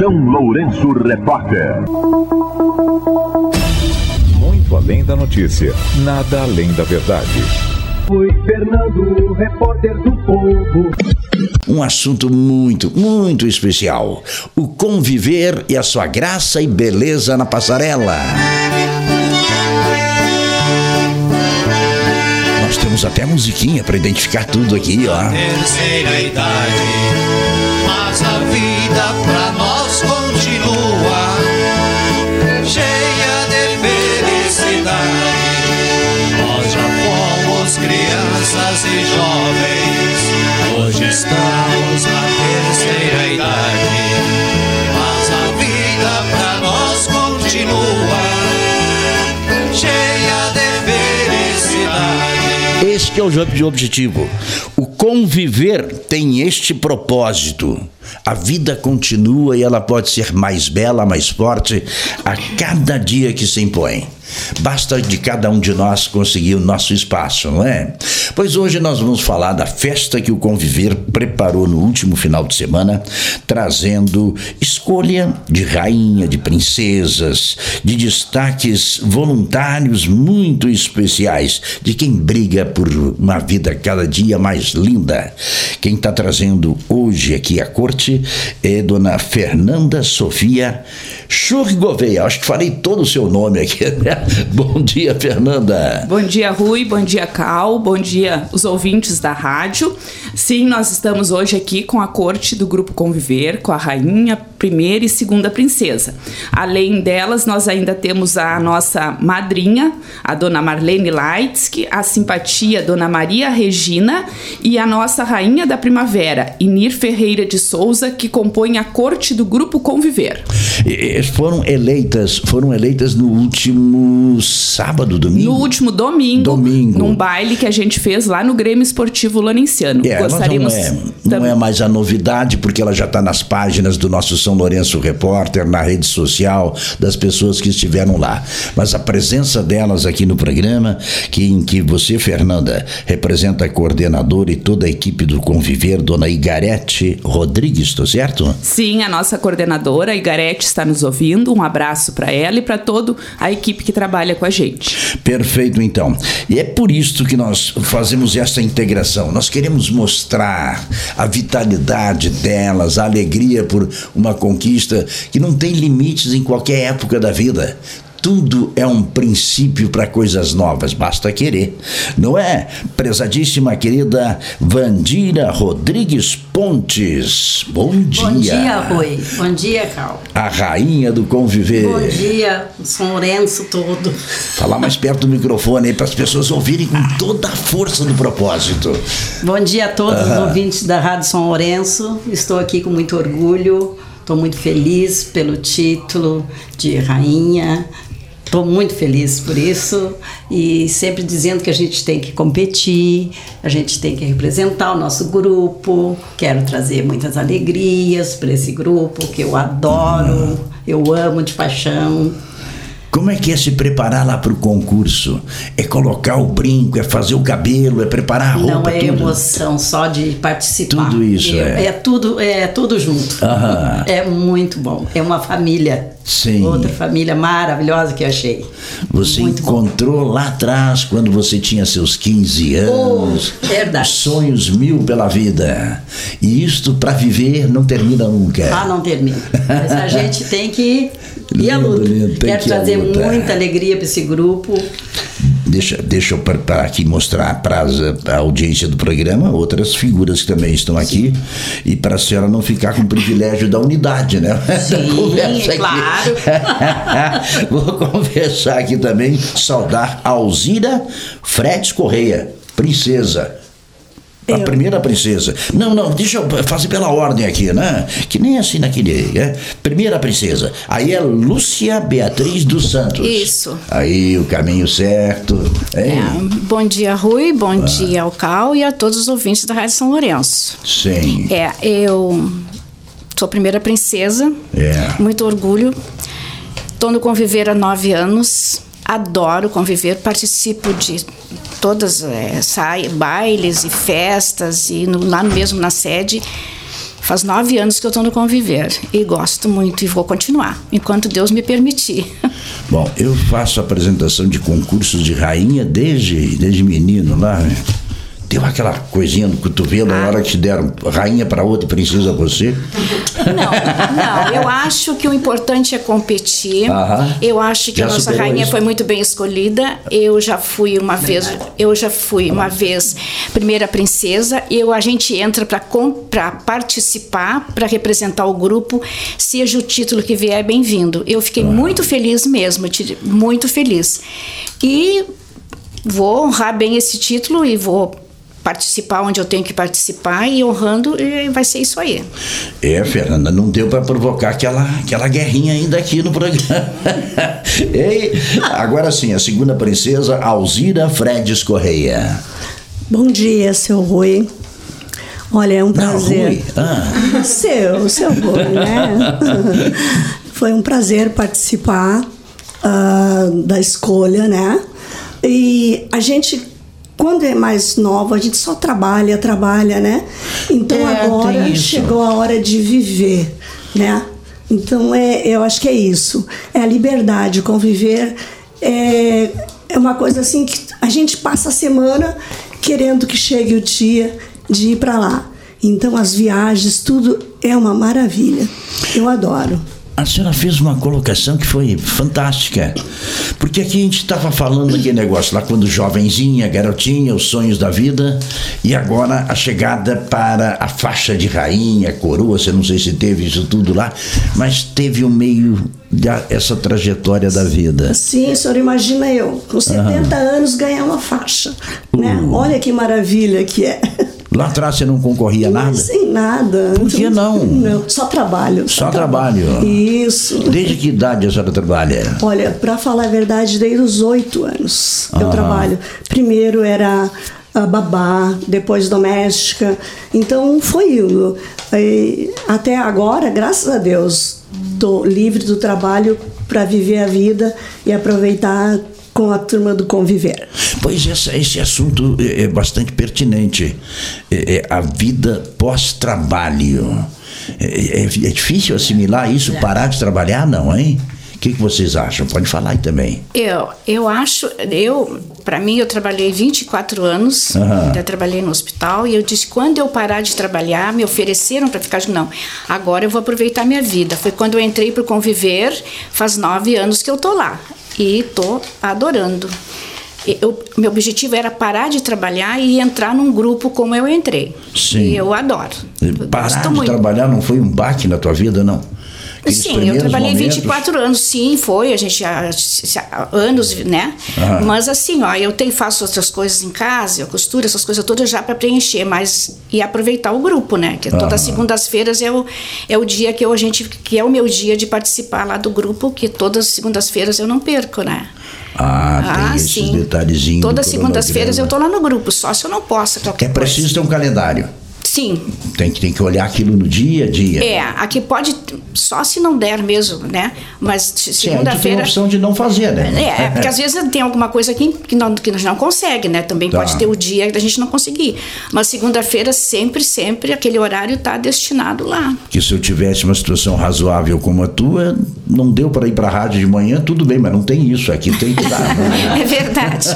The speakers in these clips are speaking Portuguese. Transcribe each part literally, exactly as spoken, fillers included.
São Lourenço Repórter. Muito além da notícia, nada além da verdade. Foi Fernando, repórter do Povo. Um assunto muito, muito especial. O conviver e a sua graça e beleza na passarela. Nós temos até musiquinha para identificar tudo aqui, ó. Terceira idade, mas a vida pra nós continua cheia de felicidade. Nós já fomos crianças e jovens, hoje estamos na terceira idade, mas a vida pra nós continua cheia de felicidade. Este é o objetivo. O conviver tem este propósito. A vida continua e ela pode ser mais bela, mais forte a cada dia que se impõe. Basta de cada um de nós conseguir o nosso espaço, não é? Pois hoje nós vamos falar da festa que o Conviver preparou no último final de semana, trazendo escolha de rainha, de princesas, de destaques voluntários muito especiais, de quem briga por uma vida cada dia mais linda. Quem está trazendo hoje aqui a corte é Dona Fernanda Sofia Churri Gouveia. Acho que falei todo o seu nome aqui, né? Bom dia, Fernanda. Bom dia, Rui. Bom dia, Cal. Bom dia, os ouvintes da rádio. Sim, nós estamos hoje aqui com a corte do Grupo Conviver, com a rainha, primeira e segunda princesa. Além delas, nós ainda temos a nossa madrinha, a Dona Marlene Leitsky, a simpatia Dona Maria Regina e a nossa rainha da primavera, Inir Ferreira de Souza, que compõe a corte do Grupo Conviver. E foram eleitas, foram eleitas no último sábado, domingo? No último domingo, domingo. Num baile que a gente fez lá no Grêmio Esportivo Lanenciano. É, Gostaríamos não, é, não é mais a novidade, porque ela já está nas páginas do nosso São Lourenço Repórter, na rede social, das pessoas que estiveram lá. Mas a presença delas aqui no programa, que, em que você, Fernanda, representa a coordenadora e toda a equipe do Conviver, Dona Igarete Rodrigues, estou certo? Sim, a nossa coordenadora, a Igarete, está nos ouvindo. Um abraço para ela e para toda a equipe que trabalha com a gente. Perfeito, então. E é por isso que nós fazemos essa integração. Nós queremos mostrar a vitalidade delas, a alegria por uma conquista que não tem limites em qualquer época da vida. Tudo é um princípio para coisas novas, basta querer, não é? Prezadíssima querida Vandira Rodrigues Pontes, bom dia. Bom dia, Rui. Bom dia, Cal. A rainha do Conviver. Bom dia, São Lourenço todo. Falar mais perto do microfone aí para as pessoas ouvirem com toda a força do propósito. Bom dia a todos ah. os ouvintes da Rádio São Lourenço. Estou aqui com muito orgulho, estou muito feliz pelo título de rainha. Estou muito feliz por isso e sempre dizendo que a gente tem que competir, a gente tem que representar o nosso grupo. Quero trazer muitas alegrias para esse grupo que eu adoro, eu amo de paixão. Como é que é se preparar lá para o concurso? É colocar o brinco, é fazer o cabelo, é preparar a roupa, não é tudo? Emoção só de participar. Tudo isso, é. É, é tudo, é tudo junto. Aham. É muito bom. É uma família. Sim. Outra família maravilhosa que eu achei. Você muito encontrou bom. Lá atrás, quando você tinha seus quinze anos. Oh, verdade. Sonhos mil pela vida. E isto, para viver, não termina nunca. Ah, não termina. Mas a gente tem que ir à luta. Lindo, Quero que trazer luta. muita alegria para esse grupo. Deixa, deixa eu para aqui mostrar para a audiência do programa outras figuras que também estão aqui. Sim. E para a senhora não ficar com o privilégio da unidade, né? Sim, é claro. Vou conversar aqui também, saudar a Alzira Fredes Correia, princesa. A eu. primeira princesa. Não, não, deixa eu fazer pela ordem aqui, né? Que nem assim naquele, né? Primeira princesa. Aí é Lúcia Beatriz dos Santos. Isso. Aí o caminho certo. É, bom dia, Rui. Bom ah. dia ao Cal e a todos os ouvintes da Rádio São Lourenço. Sim. É, eu sou a primeira princesa. É. Muito orgulho. Estou no Conviver há nove anos. Adoro conviver, participo de todas, é, sai, bailes e festas, e no, lá mesmo na sede. Faz nove anos que eu estou no Conviver e gosto muito e vou continuar, enquanto Deus me permitir. Bom, eu faço apresentação de concursos de rainha desde, desde menino lá. Deu aquela coisinha no cotovelo ah. na hora que te deram rainha para outra e princesa você? Não, não. Eu acho que o importante é competir. Aham. Eu acho que já a nossa rainha isso? foi muito bem escolhida. Eu já fui uma vez, eu já fui uma vez primeira princesa. Eu, a gente entra para participar, para representar o grupo. Seja o título que vier, é bem-vindo. Eu fiquei ah. muito feliz mesmo, muito feliz. E vou honrar bem esse título e vou participar onde eu tenho que participar e honrando, e vai ser isso aí. É, Fernanda, não deu para provocar aquela, aquela guerrinha ainda aqui no programa. Ei, agora sim, a segunda princesa, Alzira Fredes Correia. Bom dia, seu Rui. Olha, é um prazer. Não, Rui. Ah. Seu, seu Rui, né? Foi um prazer participar uh, da escolha, né? E a gente, quando é mais nova, a gente só trabalha, trabalha, né? Então é, agora chegou a hora de viver, né? Então é, eu acho que é isso. É a liberdade, conviver. É, é uma coisa assim que a gente passa a semana querendo que chegue o dia de ir para lá. Então as viagens, tudo é uma maravilha. Eu adoro. A senhora fez uma colocação que foi fantástica, porque aqui a gente estava falando daquele negócio lá quando jovenzinha, garotinha, os sonhos da vida, e agora a chegada para a faixa de rainha, coroa, você não sei se teve isso tudo lá, mas teve o meio dessa trajetória da vida. Sim, a senhora imagina eu, com setenta uhum. anos, ganhar uma faixa, uh. né? Olha que maravilha que é. Lá atrás você não concorria a nada? Sem nada. Por que não? Não, só trabalho. Só, só trabalho. trabalho. Isso. Desde que idade a senhora trabalha? Olha, para falar a verdade, desde os oito anos eu trabalho. Primeiro era a babá, depois doméstica. Então foi indo. E até agora, graças a Deus, estou livre do trabalho para viver a vida e aproveitar com a turma do Conviver. Pois essa, esse assunto é bastante pertinente. É, é a vida pós-trabalho. É, é, é difícil assimilar isso, parar de trabalhar, não, hein? O que, que vocês acham? Pode falar aí também. Eu, eu acho, eu, para mim, eu trabalhei vinte e quatro anos, uhum. já trabalhei no hospital, e eu disse, quando eu parar de trabalhar, me ofereceram para ficar, não, agora eu vou aproveitar minha vida. Foi quando eu entrei para o Conviver, faz nove anos que eu tô lá. E tô adorando. Eu, meu objetivo era parar de trabalhar e entrar num grupo como eu entrei. Sim. E eu adoro. Eu parar de muito. trabalhar não foi um baque na tua vida, não? Aqueles sim, eu trabalhei momentos... vinte e quatro anos, sim, foi, a gente, há, há anos, né? Ah. Mas assim, ó, eu tenho, faço outras coisas em casa, eu costuro essas coisas todas já para preencher, mas e aproveitar o grupo, né? Que todas as ah. segundas-feiras é o, é o dia que eu, a gente, que é o meu dia de participar lá do grupo, que todas as segundas-feiras eu não perco, né? Ah, tem ah, esses sim. detalhezinhos. Todas as segundas-feiras eu tô lá no grupo, só se eu não posso. É preciso coisa. ter um calendário. Sim. Tem que, tem que olhar aquilo no dia a dia. É, aqui pode, só se não der mesmo, né? Mas segunda-feira... tem a opção de não fazer, né? É, porque às vezes tem alguma coisa aqui que, não, que a gente não consegue, né? Também tá. pode ter o dia da gente não conseguir. Mas segunda-feira, sempre, sempre, aquele horário está destinado lá. Que se eu tivesse uma situação razoável como a tua, não deu para ir para a rádio de manhã, tudo bem, mas não tem isso. Aqui tem que dar. Né? É verdade.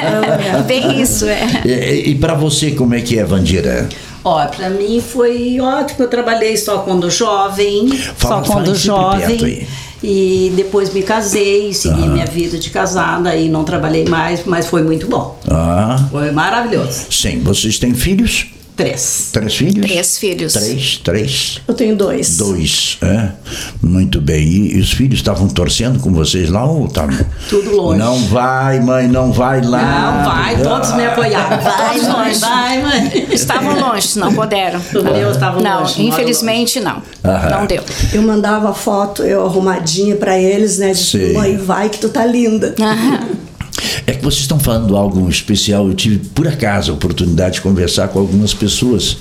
Bem isso, é. E, e para você, como é que é, Vandira? Ó, pra mim foi ótimo, eu trabalhei só quando jovem, fala, só quando jovem, e depois me casei, segui ah. minha vida de casada e não trabalhei mais, mas foi muito bom. Ah. Foi maravilhoso. Sim, vocês têm filhos? Três. Três filhos? Três filhos. Três, três. Eu tenho dois. Dois, é? Muito bem. E, e os filhos estavam torcendo com vocês lá ou estavam? Tudo longe. Não vai, mãe, não vai lá. Não vai, ah. todos me apoiaram. Vai, todos mãe, vai, mãe. Estavam longe, não puderam. Eu estava não, longe. Infelizmente não. Aham. Não deu. Eu mandava foto, eu arrumadinha pra eles, né? De mãe, vai que tu tá linda. Aham. É que vocês estão falando algo especial. Eu tive, por acaso, a oportunidade de conversar com algumas pessoas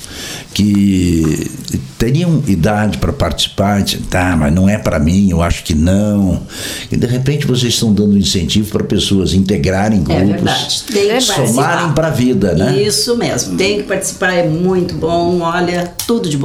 que teriam idade para participar. Dizem, tá, mas não é para mim, eu acho que não. E, de repente, vocês estão dando incentivo para pessoas integrarem grupos. É verdade. Tem que somarem para a vida, né? Isso mesmo. Tem que participar, é muito bom. Olha, tudo de bom.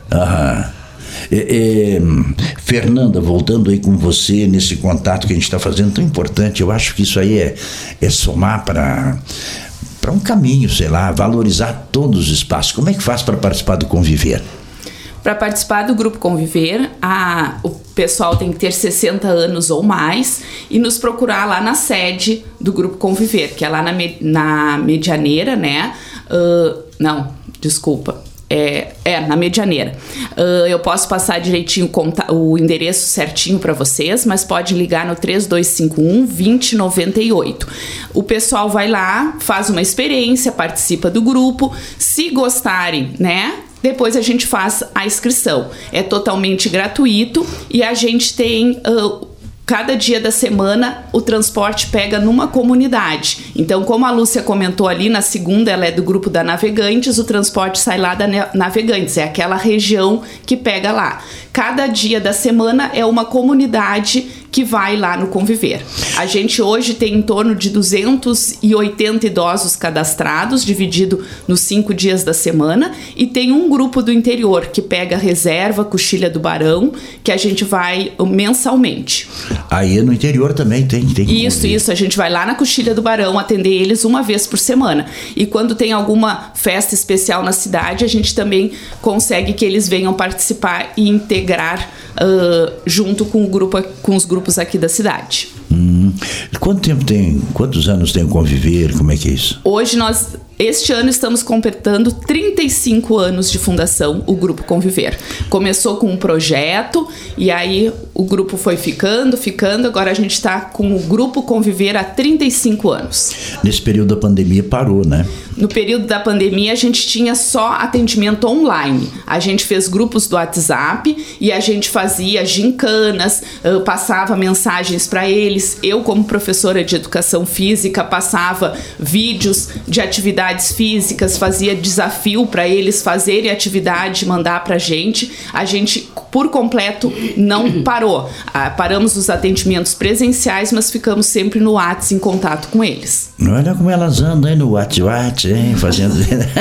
Aham. É, é, Fernanda, voltando aí com você nesse contato que a gente está fazendo tão importante, eu acho que isso aí é, é somar para para um caminho, sei lá, valorizar todos os espaços. Como é que faz para participar do Conviver? Para participar do Grupo Conviver, a, o pessoal tem que ter sessenta anos ou mais e nos procurar lá na sede do Grupo Conviver, que é lá na, na Medianeira, né? Uh, não, desculpa. É, é, na Medianeira. Uh, eu posso passar direitinho o endereço certinho para vocês, mas pode ligar no três dois cinco um, dois zero nove oito. O pessoal vai lá, faz uma experiência, participa do grupo. Se gostarem, né? Depois a gente faz a inscrição. É totalmente gratuito e a gente tem... Uh, Cada dia da semana o transporte pega numa comunidade. Então, como a Lúcia comentou ali, na segunda ela é do grupo da Navegantes, o transporte sai lá da Navegantes, é aquela região que pega lá. Cada dia da semana é uma comunidade que vai lá no Conviver. A gente hoje tem em torno de duzentos e oitenta idosos cadastrados, dividido nos cinco dias da semana, e tem um grupo do interior que pega a reserva, Coxilha do Barão, que a gente vai mensalmente. Aí no interior também tem, tem Isso, isso. A gente vai lá na Coxilha do Barão atender eles uma vez por semana. E quando tem alguma festa especial na cidade, a gente também consegue que eles venham participar e integrar uh, junto com, o grupo, com os grupos aqui da cidade. Hum. Quanto tempo tem, quantos anos tem o Conviver? Como é que é isso? Hoje nós... Este ano estamos completando trinta e cinco anos de fundação, o Grupo Conviver. Começou com um projeto e aí o grupo foi ficando, ficando. Agora a gente está com o Grupo Conviver há trinta e cinco anos. Nesse período da pandemia parou, né? No período da pandemia a gente tinha só atendimento online. A gente fez grupos do WhatsApp e a gente fazia gincanas, uh, passava mensagens para eles. Eu, como professora de educação física, passava vídeos de atividades físicas, fazia desafio para eles fazerem atividade, mandar para a gente. A gente, por completo, não parou. Ah, paramos os atendimentos presenciais, mas ficamos sempre no WhatsApp em contato com eles. Olha como elas andam aí no WhatsApp, hein? Fazendo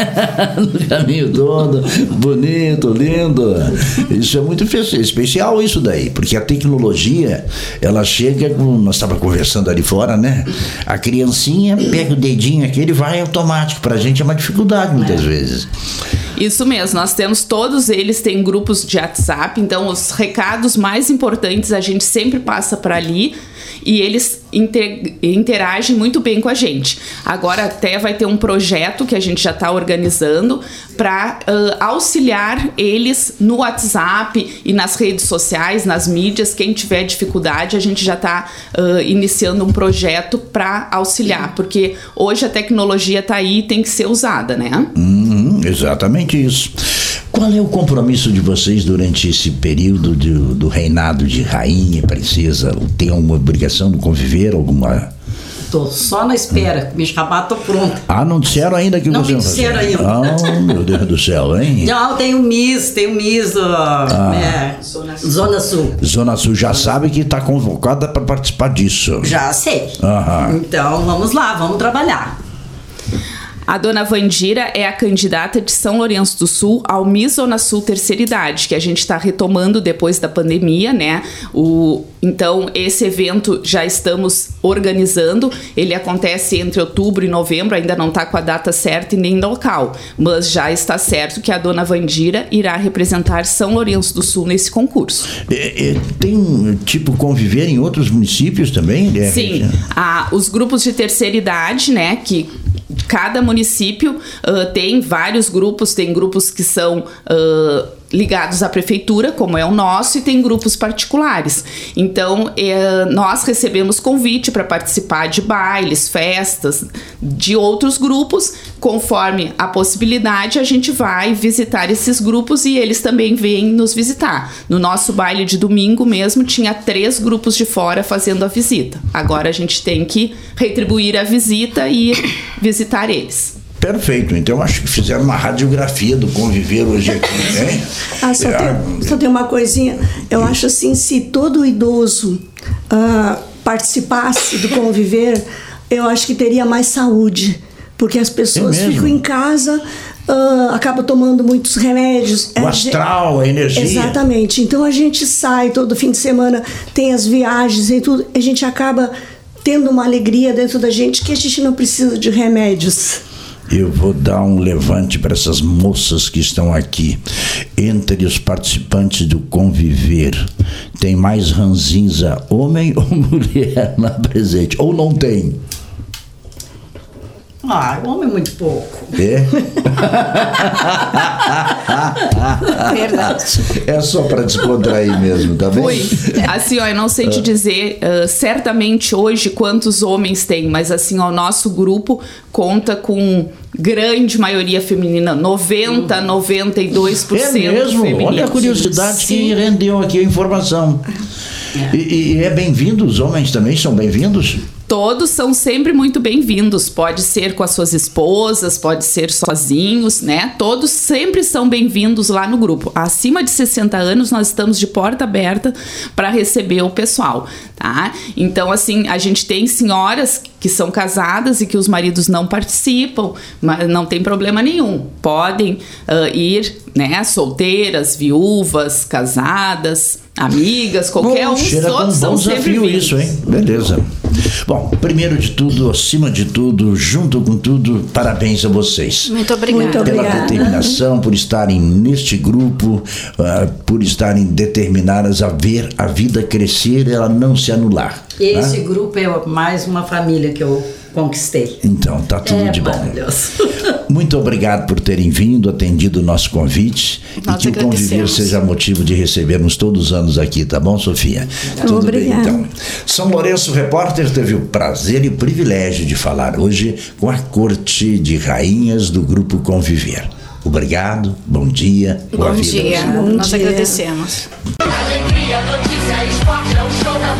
no caminho todo, bonito, lindo. Isso é muito especial isso daí, porque a tecnologia, ela chega, nós estávamos conversando ali fora, né? A criancinha pega o dedinho aqui, ele vai automático. Pra gente é uma dificuldade muitas é. vezes. Isso mesmo, nós temos, todos eles têm grupos de WhatsApp, então os recados mais importantes a gente sempre passa para ali e eles inter, interagem muito bem com a gente. Agora até vai ter um projeto que a gente já está organizando para uh, auxiliar eles no WhatsApp e nas redes sociais, nas mídias. Quem tiver dificuldade, a gente já está uh, iniciando um projeto para auxiliar, porque hoje a tecnologia está aí e tem que ser usada, né? Hum, exatamente isso. Qual é o compromisso de vocês durante esse período do, do reinado de rainha, princesa? Tem alguma obrigação de conviver, alguma... Tô só na espera, me chamar, tô pronto. Ah, não disseram ainda que não você me disseram ainda. Ah, meu Deus do céu, hein? Não, tem o Miss, tem o Miss uh, ah. é, Zona Sul. Zona Sul. Zona Sul, já sabe que está convocada para participar disso. Já sei. Aham. Então, vamos lá, vamos trabalhar. A dona Vandira é a candidata de São Lourenço do Sul ao Miss Zona Sul Terceira Idade, que a gente está retomando depois da pandemia, né? O, então, esse evento já estamos organizando. Ele acontece entre outubro e novembro, ainda não está com a data certa e nem local, mas já está certo que a dona Vandira irá representar São Lourenço do Sul nesse concurso. É, é, tem, tipo, conviver em outros municípios também? É, Sim, a, os grupos de terceira idade, né, que cada município uh, tem vários grupos, tem grupos que são uh, ligados à prefeitura, como é o nosso, e tem grupos particulares. Então, eh, nós recebemos convite para participar de bailes, festas, de outros grupos. Conforme a possibilidade, a gente vai visitar esses grupos e eles também vêm nos visitar. No nosso baile de domingo mesmo, tinha três grupos de fora fazendo a visita. Agora a gente tem que retribuir a visita e visitar eles. Perfeito, então acho que fizeram uma radiografia do conviver hoje aqui, né? Ah, só, tem, só tem uma coisinha, eu acho assim, se todo idoso uh, participasse do conviver, eu acho que teria mais saúde, porque as pessoas é ficam em casa, uh, acaba tomando muitos remédios. O astral, a energia. Exatamente. Então a gente sai todo fim de semana, tem as viagens e tudo, a gente acaba tendo uma alegria dentro da gente que a gente não precisa de remédios. Eu vou dar um levante para essas moças que estão aqui. Entre os participantes do Conviver, tem mais ranzinza homem ou mulher na presente? Ou não tem? Ah, homem é muito pouco. É? Verdade. É só para descontrair mesmo, tá bem? Foi. Assim, ó, eu não sei te dizer uh, certamente hoje quantos homens tem, mas assim, ó, o nosso grupo conta com grande maioria feminina, noventa, noventa e dois por cento é mesmo? feminino. Olha a curiosidade Sim. que rendeu aqui a informação. É. E, e é bem-vindo, os homens também são bem-vindos? Todos são sempre muito bem-vindos, pode ser com as suas esposas, pode ser sozinhos, né? Todos sempre são bem-vindos lá no grupo. Acima de sessenta anos, nós estamos de porta aberta para receber o pessoal, tá? Então, assim, a gente tem senhoras que são casadas e que os maridos não participam, mas não tem problema nenhum. Podem uh, ir, né? Solteiras, viúvas, casadas, amigas, qualquer Bom, um, todos são sempre bem-vindos. Isso, hein? Beleza. Bom, primeiro de tudo, acima de tudo, junto com tudo, parabéns a vocês. Muito obrigada. Muito Pela obrigada. determinação, por estarem neste grupo, uh, por estarem determinadas a ver a vida crescer e ela não se anular. Esse né? grupo é mais uma família que eu conquistei. Então, tá tudo é de bom. Maravilhoso. Muito obrigado por terem vindo, atendido o nosso convite. Nós e que o Conviver seja motivo de recebermos todos os anos aqui, tá bom, Sofia? Tudo Obrigada. bem, então. São Lourenço Repórter teve o prazer e o privilégio de falar hoje com a corte de rainhas do Grupo Conviver. Obrigado, bom dia. Bom dia, Bom nós dia. agradecemos. Alegria, notícia, esporte, é o show da